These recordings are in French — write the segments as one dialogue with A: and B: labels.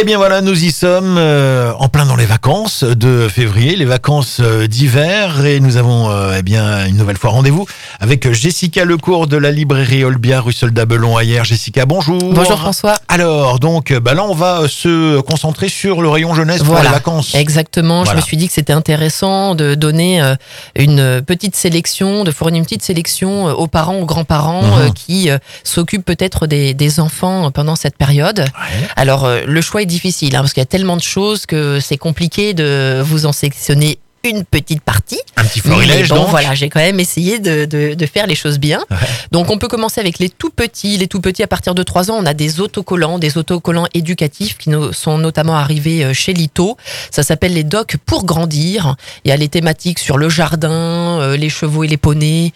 A: bien voilà, nous y sommes en plein dans les vacances de février, les vacances d'hiver, et nous avons une nouvelle fois rendez-vous avec Jessica Lecourt de la librairie Olbia, rue Soldat-Belon-Ayer. Jessica, bonjour.
B: Bonjour François.
A: Alors donc là on va se concentrer sur le rayon jeunesse pour les vacances.
B: Exactement,
A: Voilà.
B: Je me suis dit que c'était intéressant de donner une petite sélection, de fournir une petite sélection aux parents, aux grands-parents qui s'occupent peut-être des enfants pendant cette période.
A: Ouais.
B: Alors le choix est difficile parce qu'il y a tellement de choses que c'est compliqué de vous en sélectionner une petite partie.
A: Un petit florilège
B: donc.
A: Voilà,
B: J'ai quand même essayé de faire les choses bien.
A: Ouais.
B: Donc on peut commencer avec les tout petits. Les tout petits, à partir de 3 ans, on a des autocollants éducatifs qui sont notamment arrivés chez Lito. Ça s'appelle les docs pour grandir. Il y a les thématiques sur le jardin, les chevaux et les poneys,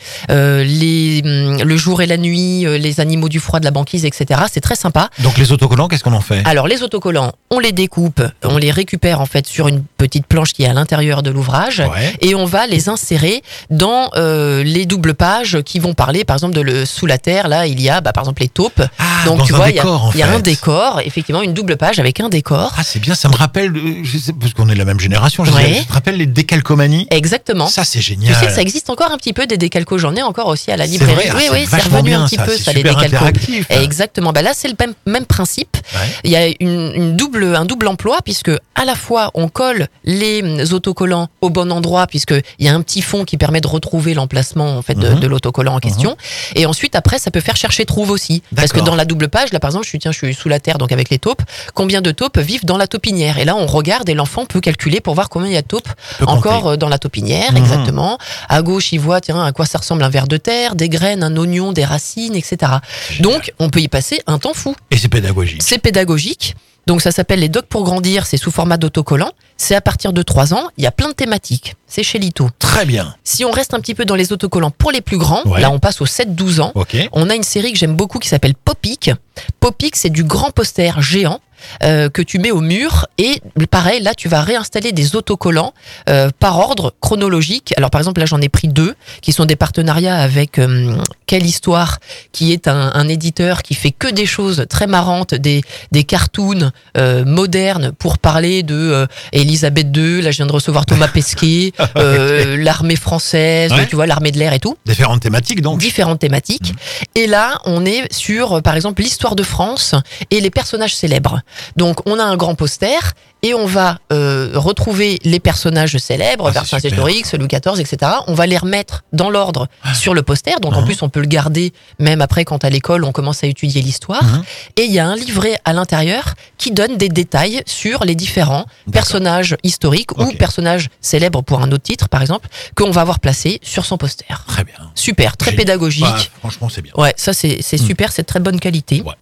B: le jour et la nuit, les animaux du froid, de la banquise, etc. C'est très sympa.
A: Donc les autocollants, qu'est-ce qu'on en fait?
B: Alors les autocollants, on les découpe, on les récupère en fait sur une petite planche qui est à l'intérieur de l'ouvrage.
A: Ouais.
B: Et on va les insérer dans les doubles pages qui vont parler, par exemple, sous la terre. Là, il y a, par exemple, les taupes.
A: Ah,
B: donc
A: dans
B: tu
A: un
B: vois,
A: décor,
B: il y a
A: en
B: un
A: fait.
B: décor, effectivement, une double page avec un décor.
A: Ah, c'est bien, ça me rappelle, je sais, parce qu'on est de la même génération,
B: Ouais.
A: ça te rappelle les décalcomanies?
B: Exactement.
A: Ça, c'est
B: Tu
A: génial.
B: sais que ça existe encore un petit peu des décalcos, j'en ai encore aussi à la
A: C'est
B: librairie.
A: vrai,
B: Oui,
A: c'est
B: c'est
A: vachement
B: revenu
A: bien,
B: un petit peu,
A: c'est
B: ça, les
A: super
B: décalcos.
A: interactif.
B: Exactement. Là, c'est le même principe.
A: Ouais.
B: Il y a un double emploi, puisque à la fois on colle les autocollants au bon endroit, puisqu'il y a un petit fond qui permet de retrouver l'emplacement en fait de l'autocollant en question. Et ensuite, après, ça peut faire chercher trouve aussi. Parce que
A: D'accord.
B: dans la double page, là par exemple, je suis sous la terre, donc avec les taupes, combien de taupes vivent dans la taupinière? Et là, on regarde et l'enfant peut calculer pour voir combien il y a de taupes
A: Peut
B: encore
A: compter.
B: dans la taupinière, exactement. À gauche, il voit, tiens, à quoi ça ressemble un ver de terre, des graines, un oignon, des racines, etc. Donc, on peut y passer un temps fou.
A: Et c'est pédagogique.
B: C'est pédagogique. Donc ça s'appelle les docs pour grandir, c'est sous format d'autocollant. C'est à partir de 3 ans, il y a plein de thématiques. C'est chez Lito.
A: Très bien.
B: Si on reste un petit peu dans les autocollants pour les plus grands,
A: Ouais.
B: là on passe aux 7-12 ans,
A: Ok.
B: on a une série que j'aime beaucoup qui s'appelle Popic. Popic, c'est du grand poster géant que tu mets au mur et pareil, là tu vas réinstaller des autocollants par ordre chronologique. Alors par exemple là j'en ai pris 2 qui sont des partenariats avec Quelle Histoire, qui est un éditeur qui fait que des choses très marrantes, des cartoons modernes pour parler de Elisabeth II. Là je viens de recevoir Thomas Pesquet, l'armée française,
A: Ouais.
B: tu vois, l'armée de l'air et tout.
A: Différentes thématiques donc.
B: Différentes thématiques. Et là, on est sur, par exemple, l'histoire de France et les personnages célèbres. Donc, on a un grand poster et on va retrouver les personnages célèbres,
A: Ah, c'est
B: Vercingétorix, Louis XIV, etc. On va les remettre dans l'ordre sur le poster. Donc, en plus, on peut le garder même après quand à l'école, on commence à étudier l'histoire. Et il y a un livret à l'intérieur qui donne des détails sur les différents personnages historiques ou
A: Ok.
B: personnages célèbres pour un autre titre, par exemple, qu'on va avoir placé sur son poster.
A: Très bien.
B: Super, très
A: Génial.
B: pédagogique.
A: Bah, franchement, c'est bien.
B: Ouais, ça c'est super, c'est de très bonne qualité.
A: Ouais.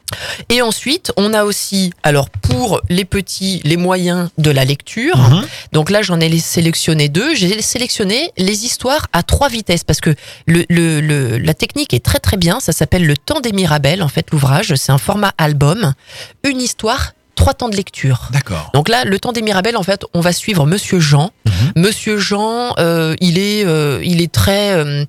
B: Et ensuite, on a aussi, alors pour les petits, les moyens de la lecture, donc là j'en ai sélectionné 2, j'ai sélectionné les histoires à 3 vitesses, parce que la technique est très très bien, ça s'appelle Le Temps des Mirabelles, en fait l'ouvrage, c'est un format album, une histoire, 3 temps de lecture.
A: D'accord.
B: Donc là, Le Temps des Mirabelles, en fait, on va suivre Monsieur Jean. Monsieur Jean, il est très,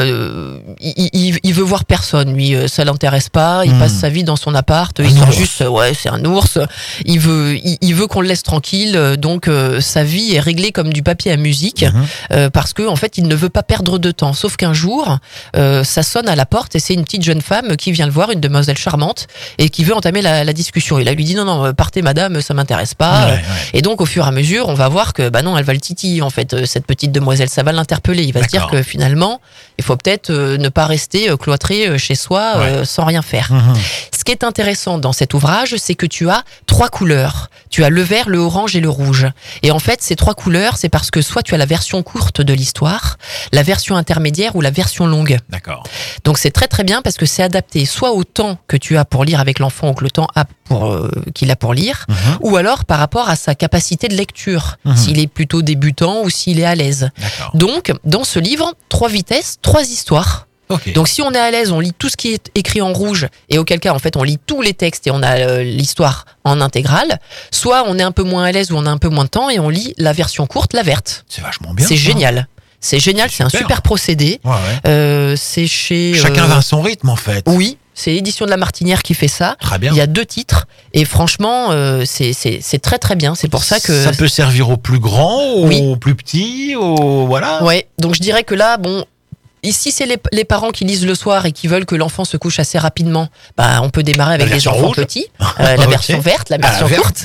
B: il veut voir personne. Lui, ça l'intéresse pas. Il passe sa vie dans son appart. Il sort
A: ours.
B: juste, ouais, c'est un ours. Il veut qu'on le laisse tranquille. Donc sa vie est réglée comme du papier à musique parce que en fait, il ne veut pas perdre de temps. Sauf qu'un jour, ça sonne à la porte et c'est une petite jeune femme qui vient le voir, une demoiselle charmante, et qui veut entamer la discussion. Et là, il lui dit non, partez madame, ça m'intéresse pas.
A: Ouais, ouais.
B: Et donc au fur et à mesure, on va voir que bah non, elle va le titiller en fait, cette petite demoiselle, ça va l'interpeller. Il va se dire
A: D'accord.
B: que finalement, il faut peut-être ne pas rester cloîtré chez soi sans rien faire. Ce qui est intéressant dans cet ouvrage, c'est que tu as 3 couleurs. Tu as le vert, le orange et le rouge. Et en fait, ces 3 couleurs, c'est parce que soit tu as la version courte de l'histoire, la version intermédiaire ou la version longue.
A: D'accord.
B: Donc c'est très très bien parce que c'est adapté soit au temps que tu as pour lire avec l'enfant ou que le temps qu'il a pour lire, ou alors par rapport à sa capacité de lecture, s'il est plutôt débutant ou s'il est à l'aise.
A: D'accord.
B: Donc dans ce livre, 3 vitesses, 3 histoires.
A: Ok.
B: Donc si on est à l'aise, on lit tout ce qui est écrit en rouge, et auquel cas en fait on lit tous les textes et on a l'histoire en intégrale, soit on est un peu moins à l'aise ou on a un peu moins de temps et on lit la version courte, la verte.
A: C'est vachement bien.
B: C'est
A: ça.
B: génial. C'est génial, c'est un
A: Super.
B: super procédé.
A: Ouais, ouais.
B: C'est chez...
A: Chacun va à son rythme en fait.
B: Oui, c'est l'édition de La Martinière qui fait ça.
A: Très bien.
B: Il y a 2 titres et franchement, c'est très très bien. C'est pour ça que
A: ça peut servir aux plus grands, aux plus petits, voilà.
B: Ouais. Donc je dirais que là, bon. Ici, c'est les parents qui lisent le soir et qui veulent que l'enfant se couche assez rapidement. Bah, on peut démarrer avec des enfants petits, la version verte, la version courte.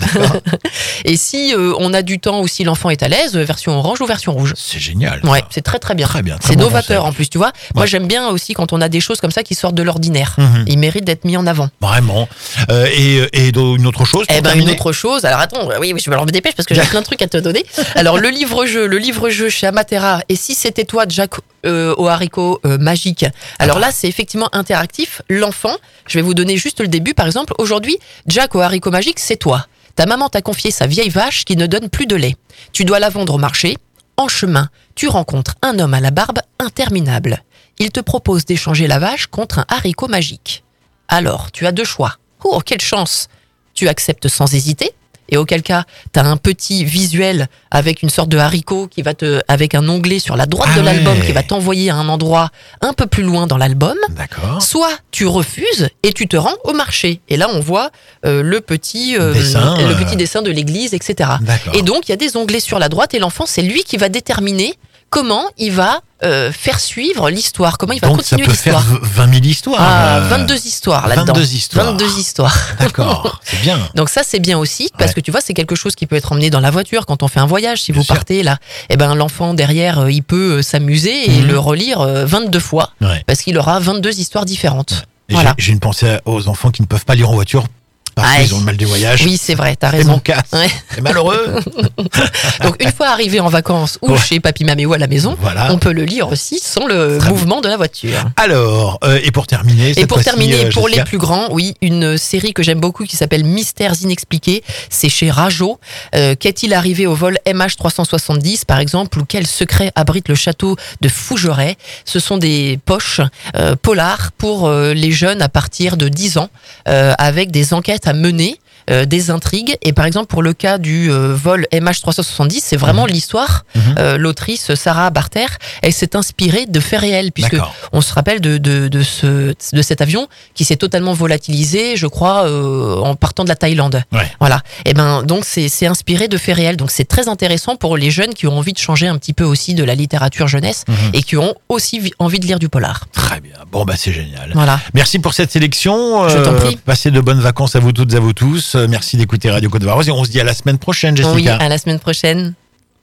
B: Et si on a du temps ou si l'enfant est à l'aise, version orange ou version rouge.
A: C'est génial.
B: Ouais, c'est très très bien.
A: Très bien.
B: C'est novateur en plus, tu vois. Moi, j'aime bien aussi quand on a des choses comme ça qui sortent de l'ordinaire. Ils méritent d'être mis en avant.
A: Vraiment. Et une autre chose.
B: Une autre chose. Alors attends, oui, je vais me dépêche parce que j'ai plein de trucs à te donner. Alors le livre-jeu chez Amatera. Et si c'était toi, Jack au haricot magique. Alors là, c'est effectivement interactif. L'enfant, je vais vous donner juste le début. Par exemple, aujourd'hui, Jack au haricot magique, c'est toi. Ta maman t'a confié sa vieille vache qui ne donne plus de lait. Tu dois la vendre au marché. En chemin, tu rencontres un homme à la barbe interminable. Il te propose d'échanger la vache contre un haricot magique. Alors, tu as 2 choix. Oh, quelle chance! Tu acceptes sans hésiter. Et auquel cas, tu as un petit visuel avec une sorte de haricot avec un onglet sur la droite de l'album qui va t'envoyer à un endroit un peu plus loin dans l'album.
A: D'accord.
B: Soit tu refuses et tu te rends au marché. Et là, on voit le petit dessin de l'église, etc.
A: D'accord.
B: Et donc, il y a des onglets sur la droite et l'enfant, c'est lui qui va déterminer comment il va faire suivre l'histoire, comment il va continuer l'histoire.
A: Donc ça peut faire 20 000 histoires.
B: 22 histoires là-dedans. 22 histoires.
A: D'accord, c'est bien.
B: Donc ça, c'est bien aussi, parce que tu vois, c'est quelque chose qui peut être emmené dans la voiture quand on fait un voyage. Si vous partez là, l'enfant derrière, il peut s'amuser et le relire 22 fois, parce qu'il aura 22 histoires différentes.
A: Et voilà. J'ai une pensée aux enfants qui ne peuvent pas lire en voiture. Parce qu'ils ont le mal du voyage.
B: Oui, c'est vrai, t'as raison.
A: C'est mon cas. Ouais. C'est malheureux.
B: Donc, une fois arrivé en vacances ou chez papy, mamie ou à la maison, on peut le lire aussi sans le mouvement de la voiture.
A: Alors, et pour terminer,
B: pour les plus grands, oui, une série que j'aime beaucoup qui s'appelle Mystères inexpliqués. C'est chez Rajo. Qu'est-il arrivé au vol MH370, par exemple, ou quel secret abrite le château de Fougeray? Ce sont des poches polars pour les jeunes à partir de 10 ans, avec des enquêtes à mener, des intrigues. Et par exemple, pour le cas du vol MH370, c'est vraiment l'histoire. L'autrice Sarah Barter, elle s'est inspirée de faits réels, puisque on se rappelle de cet avion qui s'est totalement volatilisé, je crois, en partant de la Thaïlande.
A: Ouais.
B: Voilà. Et donc c'est inspiré de faits réels. Donc c'est très intéressant pour les jeunes qui ont envie de changer un petit peu aussi de la littérature jeunesse et qui ont aussi envie de lire du polar.
A: Très bien. Bon, c'est génial.
B: Voilà.
A: Merci pour cette sélection.
B: Je t'en prie.
A: Passez de bonnes vacances à vous toutes et à vous tous. Merci d'écouter Radio Côte-d'Ivoire et on se dit à la semaine prochaine, Jessica.
B: Oui, à la semaine prochaine.